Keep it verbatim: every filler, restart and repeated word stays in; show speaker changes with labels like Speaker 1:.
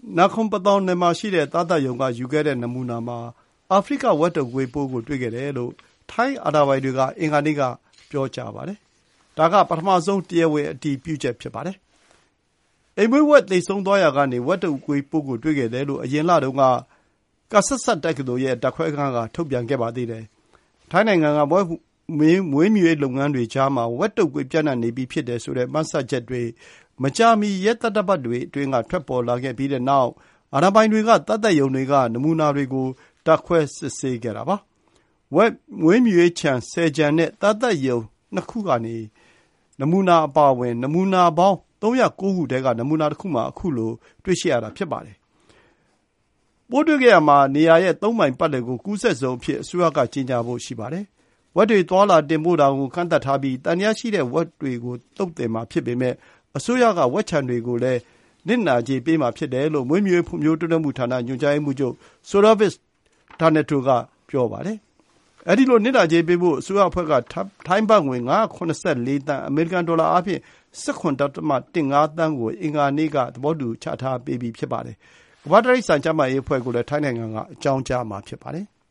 Speaker 1: နာခွန်ပတောင်နယ်မှာရှိတဲ့သားသတ်ရုံကယူခဲ့တဲ့နမူနာမှာအာဖရိကဝက်တုပ်ကွေးပိုးကိုတွေ့ခဲ့တယ်လို့ထိုင်းအာဏာပိုင်တွေကအင်္ဂါနေ့ကပြောကြားပါတယ်။ဒါကပထမဆုံးတရားဝင်အတည်ပြုချက်ဖြစ်ပါတယ်။အိမ်မွေးဝက်သေဆုံးသွားရာကနေဝက်တုပ်ကွေးပိုးကိုတွေ့ခဲ့တယ်လို့အရင်လတုန်းကကာဆတ်ဆတ်တက္ကသိုလ်ရဲ့ဓာတ်ခွဲခန်းကထုတ်ပြန်ခဲ့ပါသေးတယ်။ထိုင်းနိုင်ငံကမွေးမွေးမွေးမြူရေးလုပ်ငန်းတွေကြားမှာဝက်တုပ်ကွေးပြန့်နှံ့နေပြီဖြစ်တယ်ဆိုတဲ့မှတ်ချက်ချက်တွေမကြာမီရက်သတ္တပတ်တွေအတွင်းကထွက်ပေါ်လာခဲ့ပြီးတဲ့နောက်အာဏာပိုင်တွေကသားသတ်ရုံတွေကနမူနာတွေကိုဓာတ်ခွဲစစ်ဆေးခဲ့တာပါ။ဝက်မွေးမြူရေးခြံဆယ်ခြံနဲ့သားသတ်ရုံနှစ်ခုကနေနမူနာအပါအဝင်နမူနာပေါင်းသုံးရာကိုးခုထဲကနမူနာတစ်ခုမှာအခုလိုတွေ့ရှိရတာဖြစ်ပါတယ်။ပိုးတွေ့ခဲ့ရမှာနေရာရဲ့သုံးမိုင်ပတ်လည်ကိုကူးစက်ဇုံအဖြစ်အစိုးရကကြေညာဖို့ရှိပါတယ်။ဝက်တွေသွားလာတင်ပို့တာကိုကန့်သတ်ထားပြီးတန်တရားရှိတဲ့ဝက်တွေကိုသုတ်သင်မှာဖြစ်ပေမဲ့အစိုးရကဝက်ခြံတွေကိုလည်းနစ်နာကြေးပေးမှာဖြစ်တယ်လို့မွေးမြူရေးဖွံ့ဖြိုးတိုးတက်မှုဌာနညွှန်ကြားရေးမှူးချုပ်ဆိုရာဗစ်ဒါနတိုကပြောပါတယ်။အဲဒီလိုနစ်နာကြေးပေးဖို့အစိုးရအဖွဲ့ကထိုင်းဘတ်ငွေငါးရာခုနစ်ဆယ့်လေးသန်းအမေရိကန်ဒေါ်လာအားဖြင့်၁၇.၁၅ သန်းကိုအင်္ဂါနေ့ကသဘောတူချထားပေးပြီးဖြစ်ပါတယ်။ကမ္ဘာ့တိရစ္ဆာန်ကျန်းမာရေးအဖွဲ့ကိုလည်းထိုင်းနိုင်ငံကအကြောင်းကြားမှာဖြစ်ပါတယ်။